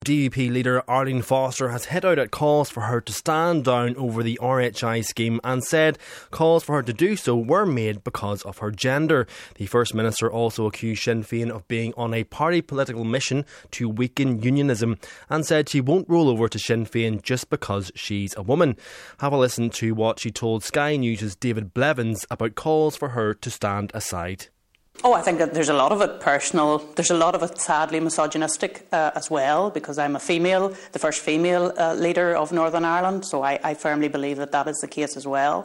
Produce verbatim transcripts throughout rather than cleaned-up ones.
D U P leader Arlene Foster has hit out at calls for her to stand down over the R H I scheme and said calls for her to do so were made because of her gender. The First Minister also accused Sinn Féin of being on a party political mission to weaken unionism and said she won't roll over to Sinn Féin just because she's a woman. Have a listen to what she told Sky News' David Blevins about calls for her to stand aside. Oh, I think that there's a lot of it personal. There's a lot of it sadly misogynistic uh, as well, because I'm a female, the first female uh, leader of Northern Ireland, so I, I firmly believe that that is the case as well.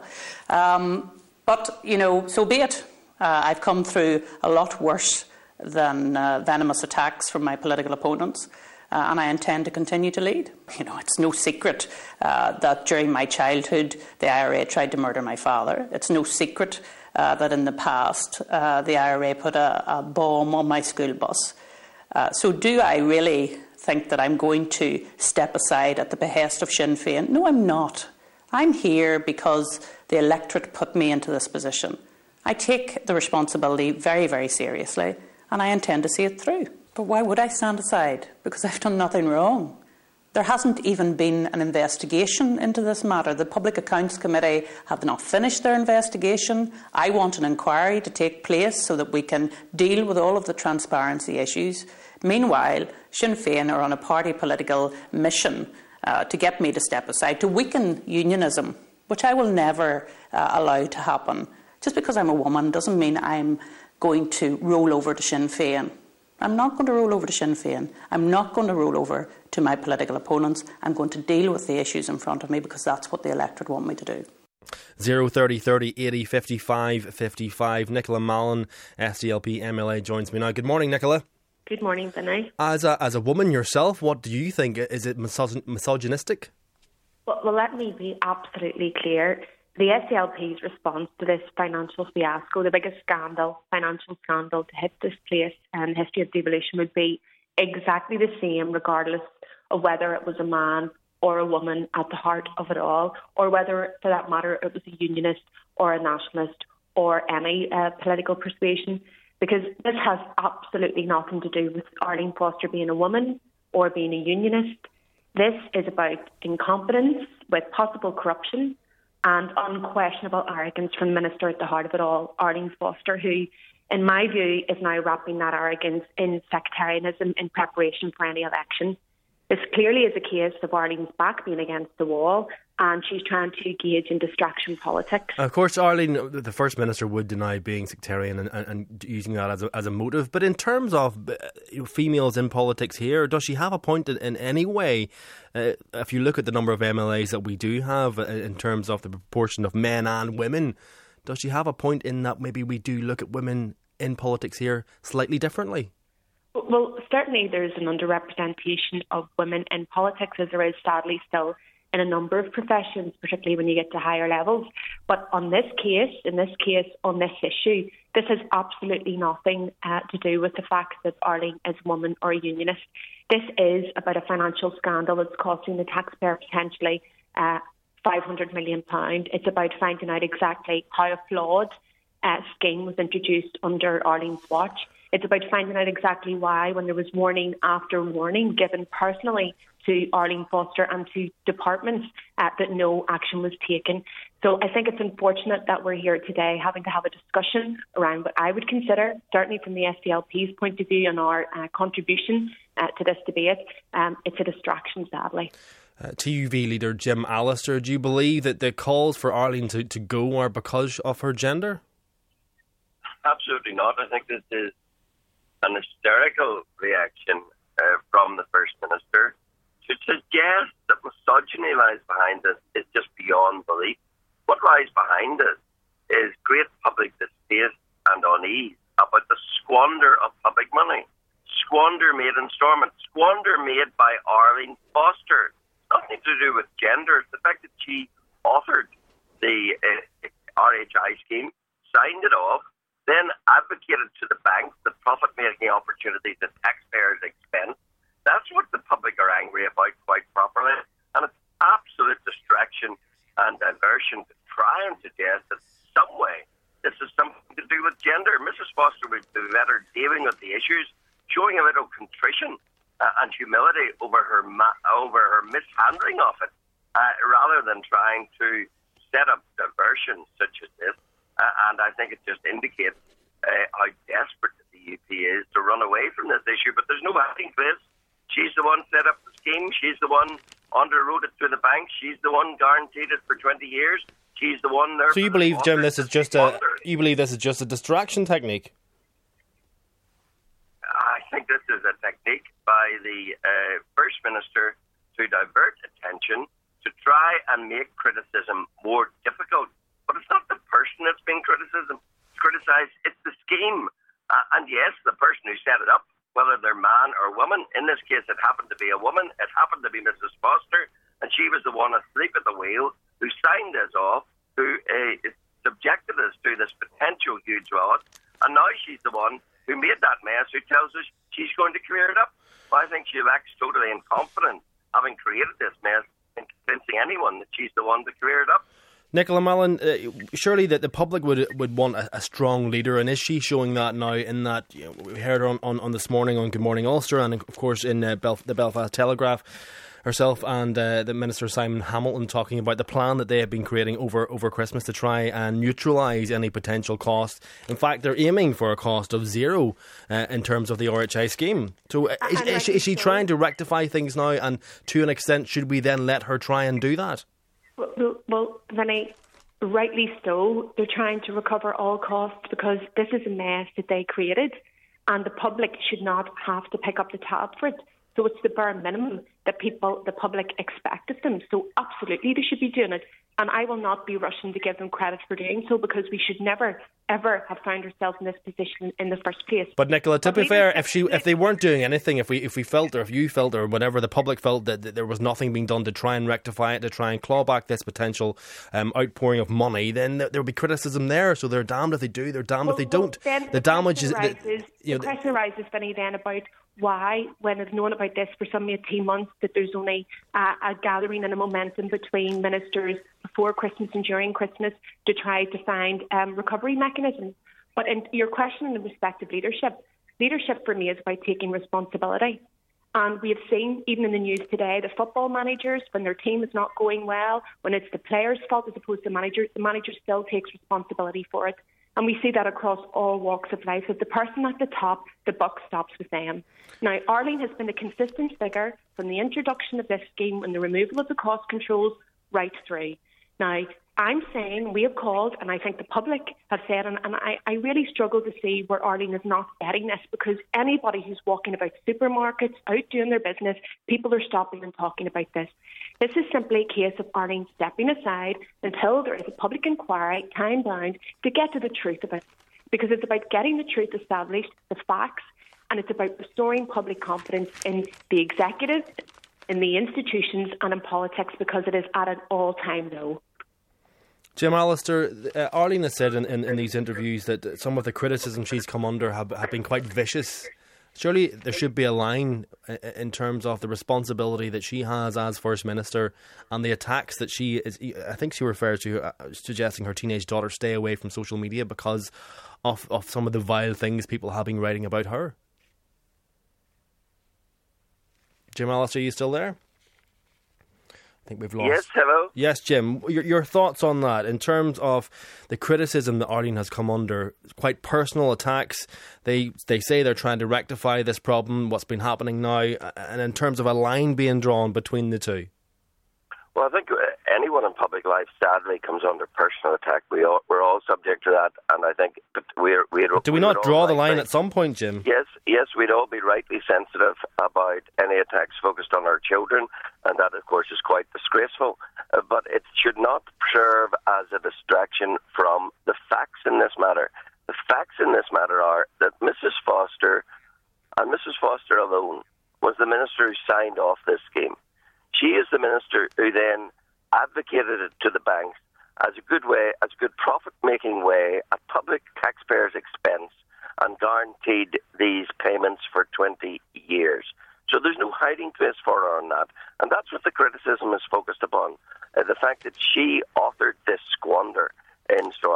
Um, but, you know, so be it. Uh, I've come through a lot worse than uh, venomous attacks from my political opponents. Uh, and I intend to continue to lead. You know, it's no secret uh, that during my childhood the I R A tried to murder my father. It's no secret uh, that in the past uh, the I R A put a, a bomb on my school bus. Uh, so do I really think that I'm going to step aside at the behest of Sinn Féin? No, I'm not. I'm here because the electorate put me into this position. I take the responsibility very, very seriously, and I intend to see it through. But why would I stand aside? Because I've done nothing wrong. There hasn't even been an investigation into this matter. The Public Accounts Committee have not finished their investigation. I want an inquiry to take place so that we can deal with all of the transparency issues. Meanwhile, Sinn Féin are on a party political mission uh, to get me to step aside, to weaken unionism, which I will never uh, allow to happen. Just because I'm a woman doesn't mean I'm going to roll over to Sinn Féin. I'm not going to roll over to Sinn Féin. I'm not going to roll over to my political opponents. I'm going to deal with the issues in front of me because that's what the electorate want me to do. zero thirty thirty eighty fifty-five fifty-five. Nicola Mallon, S D L P M L A, joins me now. Good morning, Nicola. Good morning, Vinay. As a, as a woman yourself, what do you think? Is it misog- misogynistic? Well, well, let me be absolutely clear. The S D L P's response to this financial fiasco, the biggest scandal, financial scandal to hit this place in the history of devolution, would be exactly the same regardless of whether it was a man or a woman at the heart of it all, or whether, for that matter, it was a unionist or a nationalist or any uh, political persuasion, because this has absolutely nothing to do with Arlene Foster being a woman or being a unionist. This is about incompetence with possible corruption and unquestionable arrogance from the minister at the heart of it all, Arlene Foster, who, in my view, is now wrapping that arrogance in sectarianism in preparation for any election. This clearly is a case of Arlene's back being against the wall, and she's trying to engage in distraction politics. Of course, Arlene, the First Minister, would deny being sectarian and, and, and using that as a, as a motive. But in terms of uh, females in politics here, does she have a point in, in any way? Uh, if you look at the number of M L As that we do have uh, in terms of the proportion of men and women, does she have a point in that maybe we do look at women in politics here slightly differently? Well, certainly there is an underrepresentation of women in politics, as there is sadly still in a number of professions, particularly when you get to higher levels. But on this case, in this case, on this issue, this has absolutely nothing uh, to do with the fact that Arlene is a woman or a unionist. This is about a financial scandal that's costing the taxpayer potentially uh, five hundred million pounds. It's about finding out exactly how a flawed uh, scheme was introduced under Arlene's watch. It's about finding out exactly why, when there was warning after warning given personally to Arlene Foster and to departments, uh, that no action was taken. So I think it's unfortunate that we're here today having to have a discussion around what I would consider, certainly from the S D L P's point of view and our uh, contribution uh, to this debate, um, it's a distraction, sadly. Uh, T U V leader Jim Allister, do you believe that the calls for Arlene to, to go are because of her gender? Absolutely not. I think this is an hysterical reaction uh, from the First Minister. To suggest that misogyny lies behind this is just beyond belief. What lies behind it is great public distaste and unease about the squander of public money. Squander made in Stormont. Squander made by Arlene Foster. Nothing to do with gender. It's the fact that she authored the uh, R H I scheme, signed it off, then advocated to the banks the profit-making opportunities at taxpayers' expense. That's what the public are angry about, quite properly. And it's absolute distraction and diversion to try and suggest that some way this is something to do with gender. Missus Foster would be better dealing with the issues, showing a little contrition, uh, and she humility over her ma- over her mishandling of it, uh, rather than trying to set up diversions such as this. Uh, and I think it just indicates uh, how desperate the U P is to run away from this issue. But there's no hiding place. She's the one set up the scheme. She's the one underwrote it to the bank. She's the one guaranteed it for twenty years. She's the one there. So you believe, Jim, this is just a you believe this is just a distraction technique? I think this is a technique by the uh, First Minister to divert attention, to try and make criticism more difficult. But it's not the person that's being criticism, criticised, it's the scheme. Uh, and yes, the person who set it up, whether they're man or woman, in this case it happened to be a woman, it happened to be Missus Foster, and she was the one asleep at the wheel who signed this off, who uh, subjected us to this potential huge loss, and now she's the one who made that mess, who tells us she's going to clear it up. Well, I think she lacks totally in confidence, having created this mess, and convincing anyone that she's the one to clear it up. Nicola Mallon, uh, surely that the public would would want a, a strong leader, and is she showing that now? In that, you know, we heard her on, on, on this morning on Good Morning Ulster, and of course in uh, Belf- the Belfast Telegraph, herself and uh, the Minister Simon Hamilton talking about the plan that they have been creating over, over Christmas to try and neutralise any potential cost. In fact, they're aiming for a cost of zero uh, in terms of the R H I scheme. So uh, is, is, she, is she trying to rectify things now, and to an extent should we then let her try and do that? Well, well, Vinny, rightly so. They're trying to recover all costs because this is a mess that they created, and the public should not have to pick up the tab for it. So it's the bare minimum that people, the public, expect of them. So absolutely, they should be doing it. And I will not be rushing to give them credit for doing so, because we should never, ever have found ourselves in this position in the first place. But Nicola, to be fair, if she, if they weren't doing anything, if we, if we felt, or if you felt, or whatever, the public felt that, that there was nothing being done to try and rectify it, to try and claw back this potential um, outpouring of money, then there would be criticism there. So they're damned if they do, they're damned well, if they don't. Well, the, the damage is... Rises, the, you know, the question arises, Vinny, then about why, when I've known about this for some eighteen months, that there's only uh, a gathering and a momentum between ministers before Christmas and during Christmas to try to find um, recovery mechanisms. But in your question in respect of leadership, leadership for me is about taking responsibility. And we have seen, even in the news today, the football managers, when their team is not going well, when it's the players' fault as opposed to managers, the manager still takes responsibility for it. And we see that across all walks of life. As the person at the top, the buck stops with them. Now, Arlene has been a consistent figure from the introduction of this scheme and the removal of the cost controls right through. Now, I'm saying we have called, and I think the public have said, and, and I, I really struggle to see where Arlene is not getting this, because anybody who's walking about supermarkets, out doing their business, people are stopping and talking about this. This is simply a case of Arlene stepping aside until there is a public inquiry, time-bound, to get to the truth of it. Because it's about getting the truth established, the facts, and it's about restoring public confidence in the executive, in the institutions, and in politics, because it is at an all-time low. Jim Allister, uh, Arlene has said in, in, in these interviews that some of the criticism she's come under have, have been quite vicious. Surely there should be a line in terms of the responsibility that she has as First Minister and the attacks that she is. I think she refers to uh, suggesting her teenage daughter stay away from social media because of, of some of the vile things people have been writing about her. Jim Allister, are you still there? I think we've lost. Yes, hello. Yes, Jim. Your, your thoughts on that in terms of the criticism that Arlene has come under, quite personal attacks. They they say they're trying to rectify this problem, what's been happening now, and in terms of a line being drawn between the two. Well, I think anyone in public life sadly comes under personal attack. We all, we're all subject to that, and I think but we're we're. Do we, we not draw the line at some point, Jim? Yes, yes, we'd all be rightly sensitive about any attacks focused on our children, and that, of course, is quite disgraceful. Uh, but it should not serve as a distraction from the facts in this matter. The facts in this matter are that Missus Foster, and Missus Foster alone, was the minister who signed off this scheme. She is the minister who then advocated it to the banks as a good way, as a good profit-making way at public taxpayers' expense, and guaranteed these payments for twenty years. So there's no hiding place for her on that. And that's what the criticism is focused upon, uh, the fact that she authored this squander in Stormont.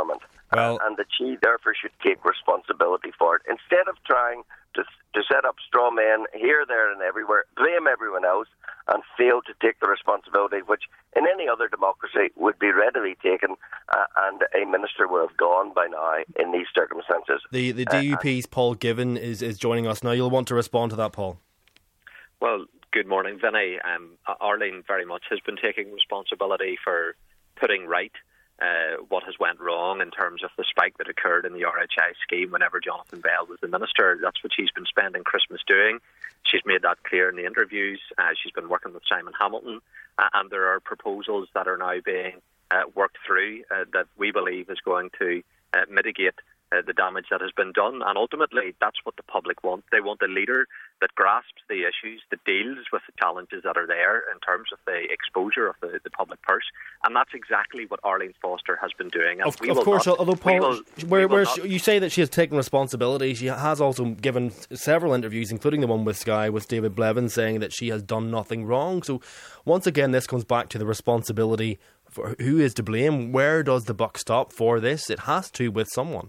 Well, and that she therefore should take responsibility for it. Instead of trying to, to set up straw men here, there and everywhere, blame everyone else and fail to take the responsibility which in any other democracy would be readily taken, uh, and a minister would have gone by now in these circumstances. The, the D U P's uh, Paul Given is, is joining us now. You'll want to respond to that, Paul. Well, good morning, Vinny. Um, Arlene very much has been taking responsibility for putting right Uh, what has went wrong in terms of the spike that occurred in the R H I scheme whenever Jonathan Bell was the minister. That's what she's been spending Christmas doing. She's made that clear in the interviews. Uh, she's been working with Simon Hamilton, uh, and there are proposals that are now being uh, worked through uh, that we believe is going to uh, mitigate uh, the damage that has been done. And ultimately, that's what the public want. They want a leader that grasps the issues, that deals with the challenges that are there in terms of the exposure of the, the public purse. And that's exactly what Arlene Foster has been doing. And of, we of will course, not, although Paul, will, where, where not, you say that she has taken responsibility, she has also given several interviews, including the one with Sky with David Blevins, saying that she has done nothing wrong. So once again, this comes back to the responsibility for who is to blame. Where does the buck stop for this? It has to with someone.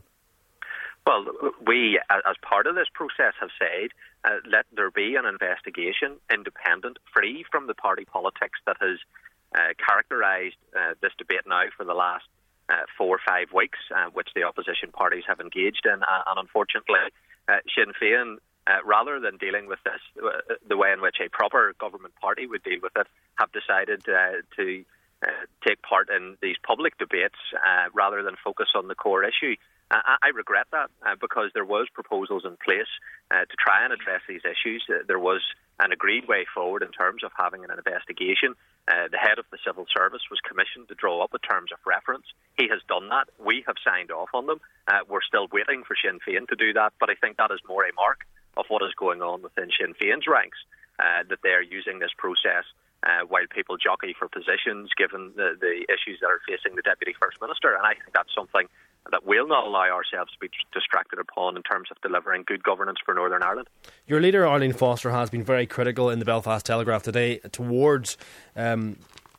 Well, we, as part of this process, have said uh, let there be an investigation, independent, free from the party politics that has uh, characterised uh, this debate now for the last uh, four or five weeks, uh, which the opposition parties have engaged in. Uh, and unfortunately, uh, Sinn Féin, uh, rather than dealing with this uh, the way in which a proper government party would deal with it, have decided uh, to uh, take part in these public debates uh, rather than focus on the core issue. I regret that uh, because there was proposals in place uh, to try and address these issues. Uh, there was an agreed way forward in terms of having an investigation. Uh, the head of the civil service was commissioned to draw up a terms of reference. He has done that. We have signed off on them. Uh, we're still waiting for Sinn Féin to do that, but I think that is more a mark of what is going on within Sinn Féin's ranks, uh, that they're using this process uh, while people jockey for positions given the, the issues that are facing the Deputy First Minister. And I think that's something that we'll not allow ourselves to be distracted upon in terms of delivering good governance for Northern Ireland. Your leader, Arlene Foster, has been very critical in the Belfast Telegraph today towards um,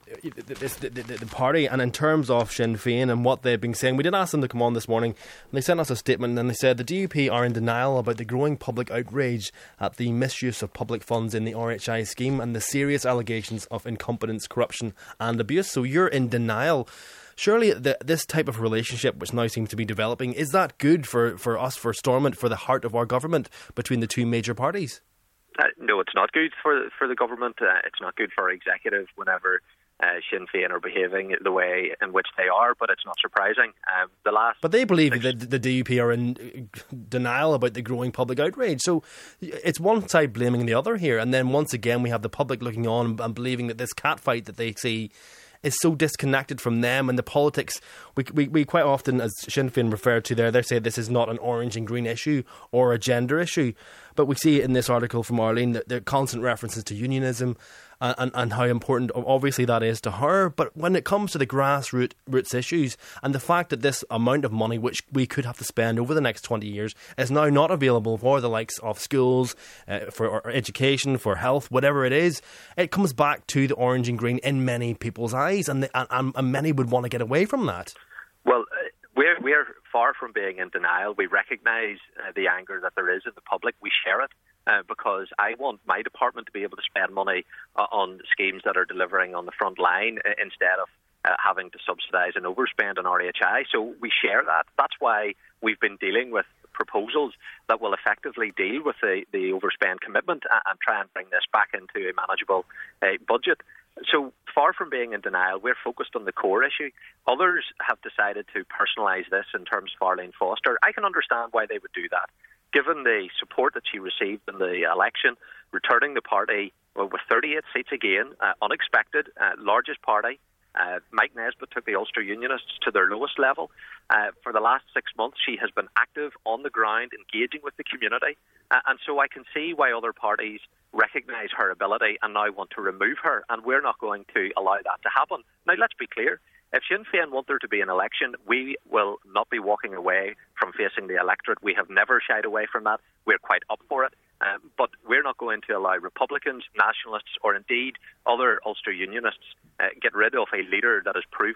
this, the, the, the party and in terms of Sinn Féin and what they've been saying. We did ask them to come on this morning and they sent us a statement and they said the D U P are in denial about the growing public outrage at the misuse of public funds in the R H I scheme and the serious allegations of incompetence, corruption and abuse. So you're in denial. Surely the, this type of relationship, which now seems to be developing, is that good for, for us, for Stormont, for the heart of our government between the two major parties? Uh, no, it's not good for for the government. Uh, it's not good for our executive whenever uh, Sinn Féin are behaving the way in which they are, but it's not surprising. Uh, the last, But they believe six... that the D U P are in denial about the growing public outrage. So it's one side blaming the other here, and then once again we have the public looking on and believing that this catfight that they see is so disconnected from them and the politics. We, we we quite often, as Sinn Féin referred to there, they say this is not an orange and green issue or a gender issue. But we see in this article from Arlene that there are constant references to unionism and, and, and how important obviously that is to her. But when it comes to the grassroots roots issues and the fact that this amount of money which we could have to spend over the next twenty years is now not available for the likes of schools, uh, for education, for health, whatever it is, it comes back to the orange and green in many people's eyes, and, the, and, and many would want to get away from that. Well, uh, we're, we're far from being in denial. We recognise uh, the anger that there is in the public. We share it. Uh, because I want my department to be able to spend money uh, on schemes that are delivering on the front line uh, instead of uh, having to subsidise and overspend on R H I. So we share that. That's why we've been dealing with proposals that will effectively deal with the, the overspend commitment and, and try and bring this back into a manageable uh, budget. So far from being in denial, we're focused on the core issue. Others have decided to personalise this in terms of Arlene Foster. I can understand why they would do that. Given the support that she received in the election, returning the party well, with thirty-eight seats again, uh, unexpected, uh, largest party. Uh, Mike Nesbitt took the Ulster Unionists to their lowest level. Uh, for the last six months, she has been active on the ground, engaging with the community. Uh, and so I can see why other parties recognise her ability and now want to remove her. And we're not going to allow that to happen. Now, let's be clear. If Sinn Féin want there to be an election, we will not be walking away from facing the electorate. We have never shied away from that. We're quite up for it. Um, but we're not going to allow Republicans, nationalists, or indeed other Ulster Unionists uh, get rid of a leader that has proven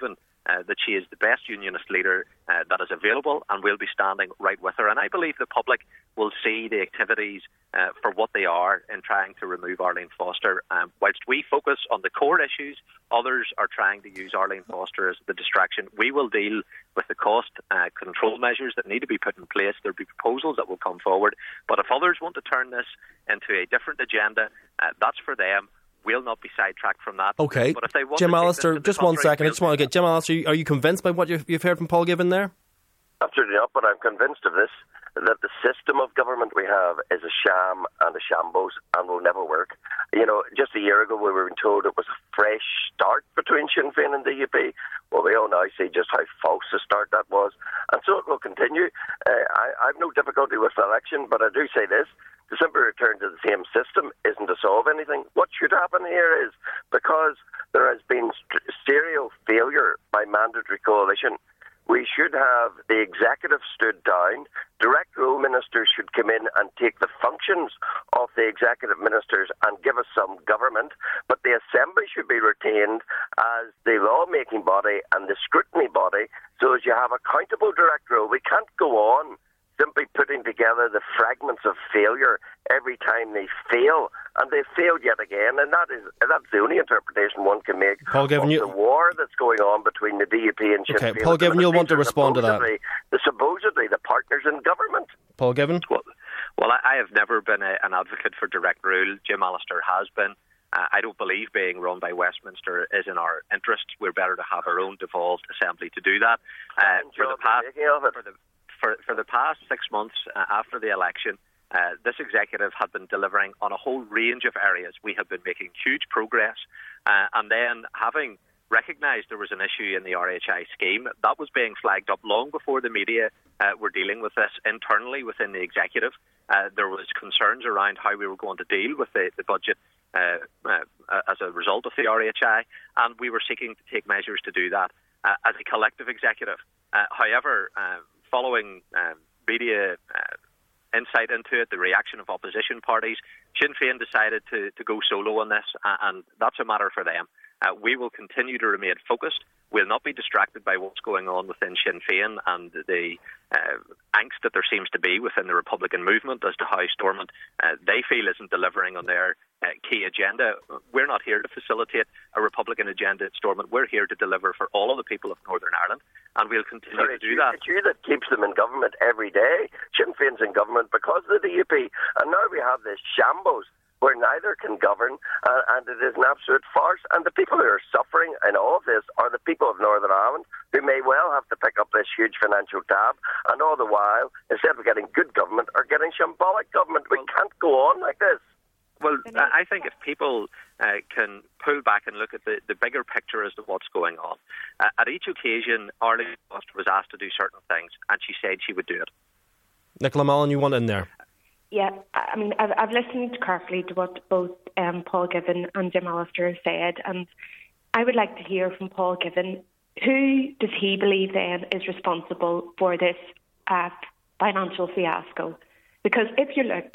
uh, that she is the best unionist leader uh, that is available, and we'll be standing right with her. And I believe the public will see the activities uh, for what they are in trying to remove Arlene Foster. Um, whilst we focus on the core issues, others are trying to use Arlene Foster as the distraction. We will deal with the cost uh, control measures that need to be put in place. There will be proposals that will come forward. But if others want to turn this into a different agenda, uh, that's for them. We'll not be sidetracked from that. Okay. But if they want Jim to Allister, just one second. I just want to get Jim Allister. Are you convinced by what you've, you've heard from Paul Givan there? Absolutely not, but I'm convinced of this, that the system of government we have is a sham and a shambles and will never work. You know, just a year ago we were told it was a fresh start between Sinn Féin and D U P. Well, we all now see just how false a start that was. And so it will continue. Uh, I, I have no difficulty with the election, but I do say this. The simple return to the same system isn't to solve anything. What should happen here is, because there has been st- serial failure by mandatory coalition, we should have the executive stood down. Direct rule ministers should come in and take the functions of the executive ministers and give us some government. But the Assembly should be retained as the lawmaking body and the scrutiny body, so as you have accountable direct rule. We can't go on simply putting together the fragments of failure every time they fail, and they failed yet again, and that is that's the only interpretation one can make Paul Givan, of you... the war that's going on between the D U P and Sinn Féin. Okay, Paul Givan, you'll want to respond to that. The supposedly the partners in government. Paul Givan? Well, well I, I have never been a, an advocate for direct rule. Jim Allister has been. Uh, I don't believe being run by Westminster is in our interest. We're better to have our own devolved assembly to do that. Uh, for the past, for the For, for the past six months uh, after the election, uh, this executive had been delivering on a whole range of areas. We have been making huge progress. Uh, and then, having recognised there was an issue in the R H I scheme, that was being flagged up long before the media uh, were dealing with this internally within the executive. Uh, there was concerns around how we were going to deal with the, the budget uh, uh, as a result of the R H I, and we were seeking to take measures to do that uh, as a collective executive. Uh, however, uh, following um, media uh, insight into it, the reaction of opposition parties, Sinn Féin decided to, to go solo on this, uh, and that's a matter for them. Uh, we will continue to remain focused. We'll not be distracted by what's going on within Sinn Féin and the uh, angst that there seems to be within the Republican movement as to how Stormont, uh, they feel, isn't delivering on their uh, key agenda. We're not here to facilitate a Republican agenda at Stormont. We're here to deliver for all of the people of Northern Ireland, and we'll continue Sorry, to do it's that. It's you that keeps them in government every day. Sinn Féin's in government because of the D U P, and now we have this shambles where neither can govern, uh, and it is an absolute farce. And the people who are suffering in all of this are the people of Northern Ireland, who may well have to pick up this huge financial tab, and all the while, instead of getting good government, are getting shambolic government. We can't go on like this. Well, I think if people uh, can pull back and look at the, the bigger picture as to what's going on, uh, at each occasion, Arlene Foster was asked to do certain things, and she said she would do it. Nicola Mullen, you want in there? Yeah, I mean, I've, I've listened carefully to what both um, Paul Givan and Jim Allister have said, and I would like to hear from Paul Givan, who does he believe then is responsible for this uh, financial fiasco? Because if you look,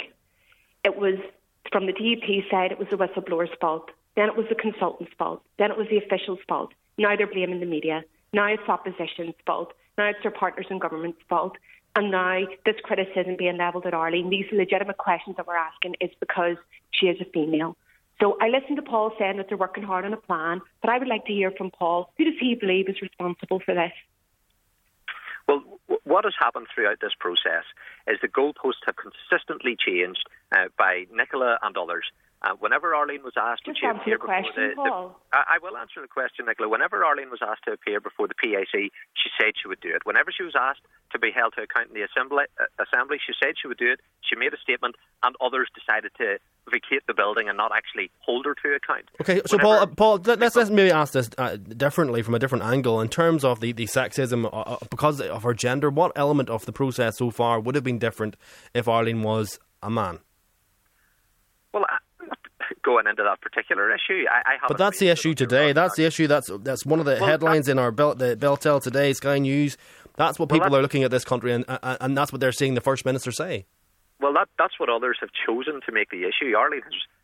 it was from the D U P side, it was the whistleblower's fault, then it was the consultant's fault, then it was the official's fault, now they're blaming the media, now it's opposition's fault, now it's their partners in government's fault. And now this criticism being levelled at Arlene, these legitimate questions that we're asking is because she is a female. So I listened to Paul saying that they're working hard on a plan, but I would like to hear from Paul. Who does he believe is responsible for this? Well, w- what has happened throughout this process is the goalposts have consistently changed uh, by Nicola and others. Uh, whenever Arlene was asked Just to answer appear the before question, the, the Paul. I, I will answer the question, Nicola. Whenever Arlene was asked to appear before the P A C, she said she would do it. Whenever she was asked to be held to account in the assembly, uh, assembly, she said she would do it. She made a statement, and others decided to vacate the building and not actually hold her to account. Okay, so Whenever, Paul, uh, Paul, let's let's maybe ask this uh, differently, from a different angle, in terms of the the sexism uh, because of her gender. What element of the process so far would have been different if Arlene was a man? Well, I'm not going into that particular issue. I, I but that's the issue today. That's the issue. That's that's one of the well, headlines in our Bel- the Beltel today, Sky News. That's what people well, are looking at this country, and, and and that's what they're seeing the First Minister say. Well, that that's what others have chosen to make the issue. Arlene has,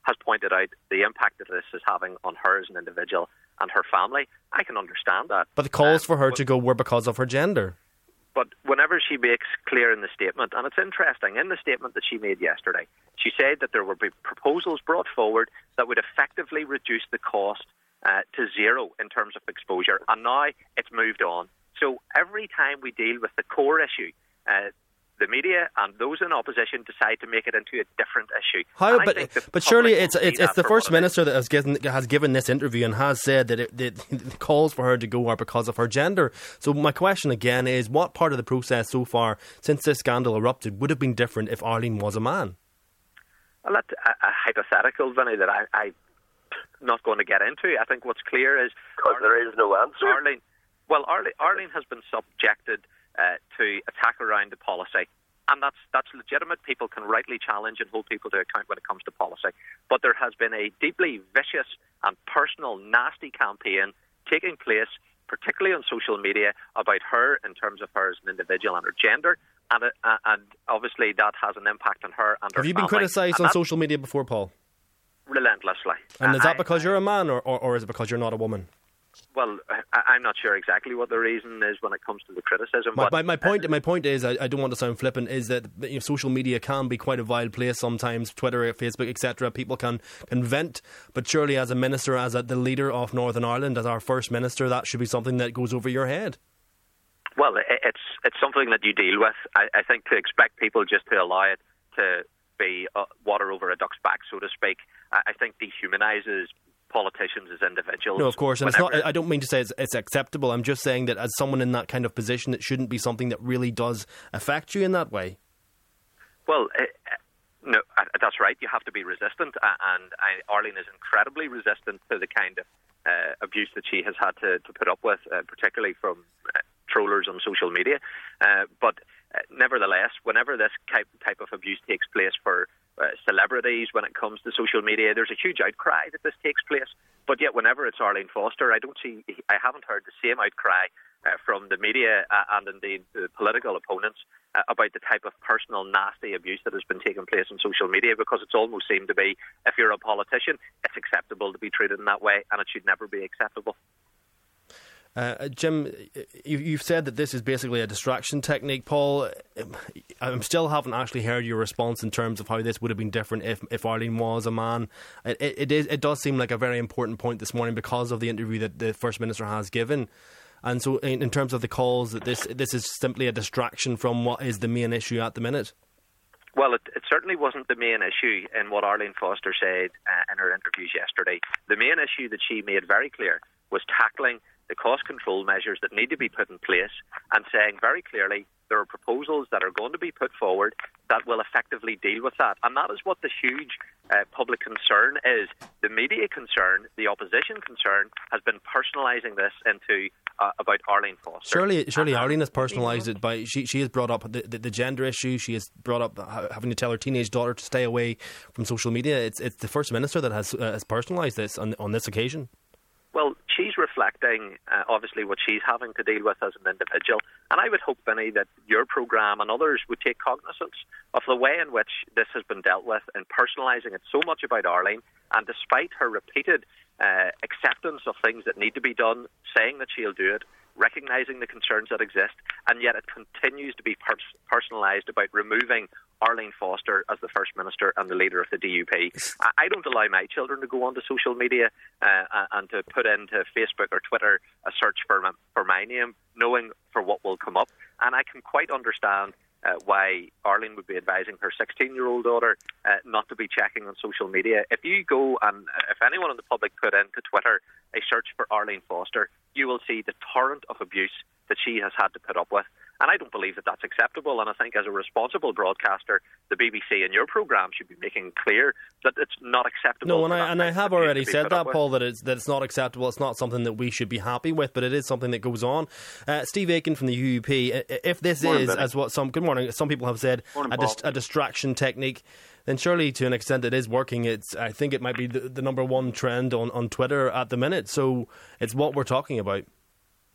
has pointed out the impact that this is having on her as an individual and her family. I can understand that. But the calls um, for her but, to go were because of her gender. But whenever she makes clear in the statement, and it's interesting, in the statement that she made yesterday, she said that there would be proposals brought forward that would effectively reduce the cost uh, to zero in terms of exposure. And now it's moved on. So every time we deal with the core issue, uh, the media and those in opposition decide to make it into a different issue. How? But but surely it's it's, it's the First Minister that has given has given this interview and has said that, it, that the calls for her to go are because of her gender. So my question again is, what part of the process so far, since this scandal erupted, would have been different if Arlene was a man? Well, that's a, a hypothetical, Vinny, that I, I'm not going to get into. I think what's clear is... Because there is no answer. Arlene, well, Arlene, Arlene has been subjected Uh, to attack around the policy, and that's that's legitimate. People can rightly challenge and hold people to account when it comes to policy, but there has been a deeply vicious and personal, nasty campaign taking place, particularly on social media, about her in terms of her as an individual and her gender, and uh, and obviously that has an impact on her and her Have you been family. criticised on social media before, Paul? Relentlessly. And is that I, because you're a man, or, or, or is it because you're not a woman? Well, I, I'm not sure exactly what the reason is when it comes to the criticism. My, but, my, my point, uh, my point is, I, I don't want to sound flippant, is that you know, social media can be quite a vile place sometimes. Twitter, Facebook, et cetera. People can, can vent, but surely, as a minister, as a, the leader of Northern Ireland, as our first minister, that should be something that goes over your head. Well, it's it's something that you deal with. I, I think to expect people just to allow it to be uh, water over a duck's back, so to speak, I, I think dehumanises politicians as individuals. No, of course, and Whenever, it's not. I don't mean to say it's, it's acceptable. I'm just saying that as someone in that kind of position, it shouldn't be something that really does affect you in that way. Well, uh, no, uh, that's right. You have to be resistant, uh, and I, Arlene is incredibly resistant to the kind of uh, abuse that she has had to, to put up with, uh, particularly from uh, trollers on social media. Uh, but uh, nevertheless, whenever this type type of abuse takes place for Uh, celebrities, when it comes to social media, there's a huge outcry that this takes place. But yet, whenever it's Arlene Foster, I don't see, I haven't heard the same outcry uh, from the media uh, and indeed the political opponents uh, about the type of personal, nasty abuse that has been taking place on social media. Because it's almost seemed to be, if you're a politician, it's acceptable to be treated in that way, and it should never be acceptable. Uh, Jim, you, you've said that this is basically a distraction technique. Paul, I still haven't actually heard your response in terms of how this would have been different if, if Arlene was a man. It, it, is, it does seem like a very important point this morning because of the interview that the First Minister has given. And so in, in terms of the calls, that this this is simply a distraction from what is the main issue at the minute. Well, it, it certainly wasn't the main issue in what Arlene Foster said uh, in her interviews yesterday. The main issue that she made very clear was tackling the cost control measures that need to be put in place and saying very clearly there are proposals that are going to be put forward that will effectively deal with that. And that is what the huge uh, public concern is. The media concern, the opposition concern, has been personalising this into uh, about Arlene Foster. Surely, surely uh, Arlene has personalised it by, she, she has brought up the, the, the gender issue, she has brought up having to tell her teenage daughter to stay away from social media. It's it's the First Minister that has, uh, has personalised this on, on this occasion. Well, she's reflecting, uh, obviously, what she's having to deal with as an individual. And I would hope, Vinny, that your programme and others would take cognizance of the way in which this has been dealt with and personalising it so much about Arlene. And despite her repeated uh, acceptance of things that need to be done, saying that she'll do it, recognising the concerns that exist, and yet it continues to be pers- personalised about removing Arlene Foster as the First Minister and the leader of the D U P. I, I don't allow my children to go onto social media uh, and to put into Facebook or Twitter a search for my, for my name, knowing for what will come up. And I can quite understand uh, why Arlene would be advising her sixteen-year-old daughter uh, not to be checking on social media. If you go and uh, if anyone in the public put into Twitter a search for Arlene Foster, you will see the torrent of abuse that she has had to put up with. And I don't believe that that's acceptable. And I think as a responsible broadcaster, the B B C and your programme should be making clear that it's not acceptable. No, and I, and I have already said that, Paul, that it's, that it's not acceptable. It's not something that we should be happy with, but it is something that goes on. Uh, Steve Aiken from the U U P, if this morning, is, Benny. as what some, good morning, some people have said, morning, a, dis- a distraction technique, then surely to an extent it is working. It's I think it might be the, the number one trend on, on Twitter at the minute. So it's what we're talking about.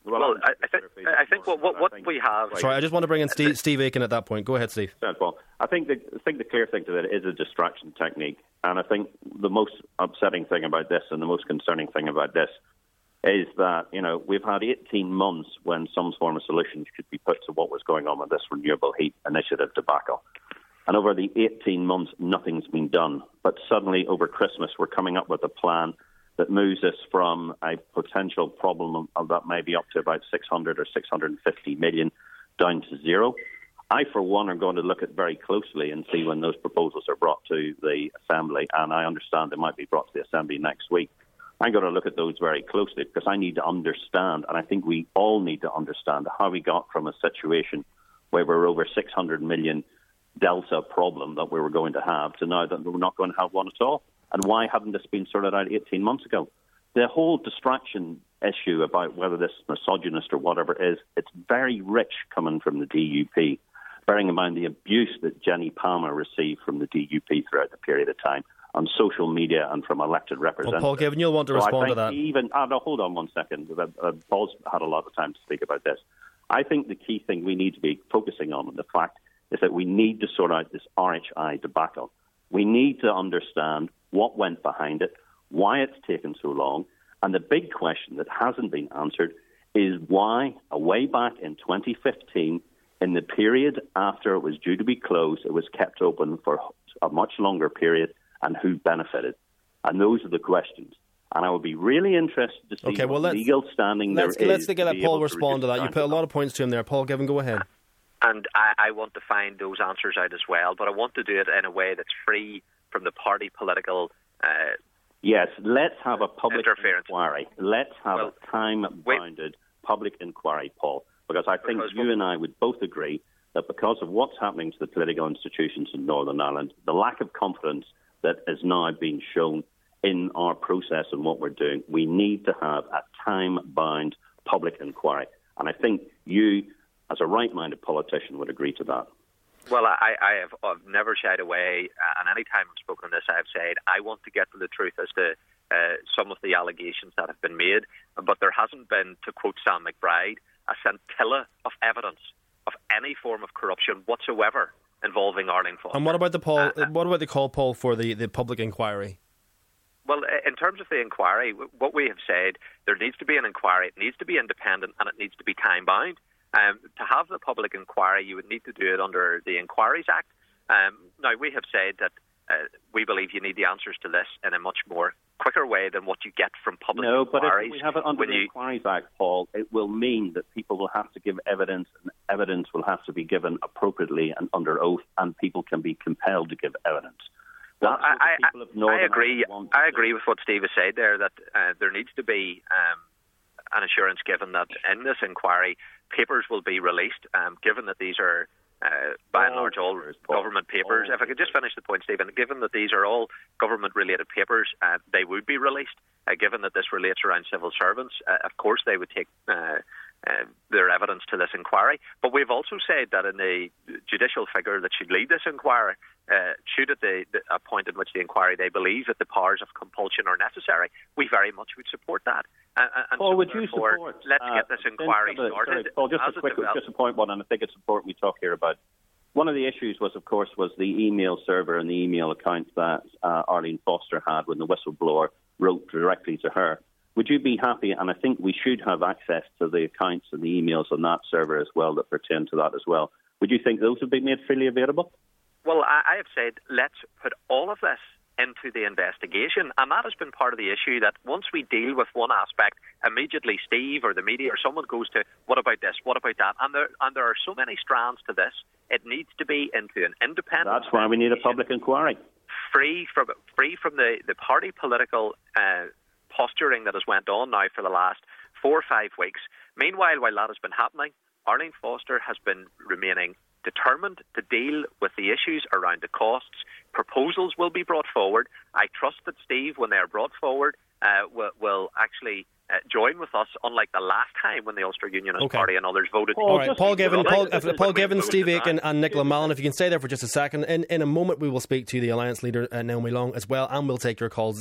Well, well I, I think I think what what, what think we have. Sorry, I just want to bring in Steve, Steve Aiken at that point. Go ahead, Steve. Well, I think the I think the clear thing to that is a distraction technique, and I think the most upsetting thing about this and the most concerning thing about this is that, you know, we've had eighteen months when some form of solutions could be put to what was going on with this renewable heat initiative debacle. And over the eighteen months, nothing's been done. But suddenly, over Christmas, we're coming up with a plan that moves us from a potential problem of that maybe up to about six hundred or six hundred fifty million down to zero. I, for one, are going to look at very closely and see when those proposals are brought to the Assembly, and I understand they might be brought to the Assembly next week. I'm going to look at those very closely because I need to understand, and I think we all need to understand, how we got from a situation where we're over six hundred million delta problem that we were going to have to now that we're not going to have one at all. And why hadn't this been sorted out eighteen months ago? The whole distraction issue about whether this is misogynist or whatever it is, it's very rich coming from the D U P, bearing in mind the abuse that Jenny Palmer received from the D U P throughout the period of time on social media and from elected representatives. Well, Paul Givan, you'll want to so respond I think to that. Even, oh, no, hold on one second. Uh, Paul's had a lot of time to speak about this. I think the key thing we need to be focusing on, the fact, is that we need to sort out this R H I debacle. We need to understand what went behind it, why it's taken so long, and the big question that hasn't been answered is why, way back in twenty fifteen, in the period after it was due to be closed, it was kept open for a much longer period, and who benefited. And those are the questions. And I would be really interested to see okay, well, what legal standing let's, there let's is. Let's get Paul respond to that. You put a lot of of points to him there. Paul Givan, go ahead. And I, I want to find those answers out as well, but I want to do it in a way that's free from the party political uh, Yes, let's have a public interference. inquiry. Let's have well, a time-bounded public inquiry, Paul, because I think you and I would both agree that because of what's happening to the political institutions in Northern Ireland, the lack of confidence that is now being shown in our process and what we're doing, we need to have a time-bound public inquiry. And I think you, as a right-minded politician, would agree to that. Well, I, I have I've never shied away, uh, and any time I've spoken on this, I've said I want to get to the truth as to uh, some of the allegations that have been made, but there hasn't been, to quote Sam McBride, a scintilla of evidence of any form of corruption whatsoever involving Arlene Foster. And what about the Paul? Uh, what about the call, Paul, for the, the public inquiry? Well, in terms of the inquiry, what we have said, there needs to be an inquiry. It needs to be independent, and it needs to be time-bound. Um, to have the public inquiry, you would need to do it under the Inquiries Act. Um, now, we have said that uh, we believe you need the answers to this in a much more quicker way than what you get from public no, inquiries. No, but if we have it under the you... Inquiries Act, Paul, it will mean that people will have to give evidence, and evidence will have to be given appropriately and under oath, and people can be compelled to give evidence. Well, I, I, I agree. I agree with what Steve has said there, that uh, there needs to be um, an assurance given that in this inquiry, papers will be released, um, given that these are, uh, by and large, all government papers. If I could just finish the point, Stephen, given that these are all government-related papers, uh, they would be released. Uh, given that this relates around civil servants, uh, of course they would take uh, uh, their evidence to this inquiry. But we've also said that in the judicial figure that should lead this inquiry, uh, should at the, the a point in which the inquiry they believe that the powers of compulsion are necessary, we very much would support that. Uh, and Paul, so would you support? Let's uh, get this inquiry the, started. Sorry, Paul, just a quick, just a point one, and I think it's important we talk here about. One of the issues was, of course, was the email server and the email accounts that uh, Arlene Foster had when the whistleblower wrote directly to her. Would you be happy, and I think we should have access to the accounts and the emails on that server as well that pertain to that as well. Would you think those would be made freely available? Well, I, I have said let's put all of this into the investigation, and that has been part of the issue, that once we deal with one aspect, immediately Steve or the media or someone goes to, what about this, what about that, and there, and there are so many strands to this, it needs to be into an independent... That's why we need a public inquiry. Free from free from the, the party political uh, posturing that has went on now for the last four or five weeks. Meanwhile, while that has been happening, Arlene Foster has been remaining determined to deal with the issues around the costs. Proposals will be brought forward. I trust that Steve, when they are brought forward, uh, will, will actually uh, join with us, unlike the last time when the Ulster Unionist okay. Party and others voted. All right, Paul Givan, Paul, uh, Paul Givan, Steve Aiken and Nicola Mallon, if you can stay there for just a second. In, in a moment we will speak to the Alliance leader, uh, Naomi Long, as well, and we'll take your calls.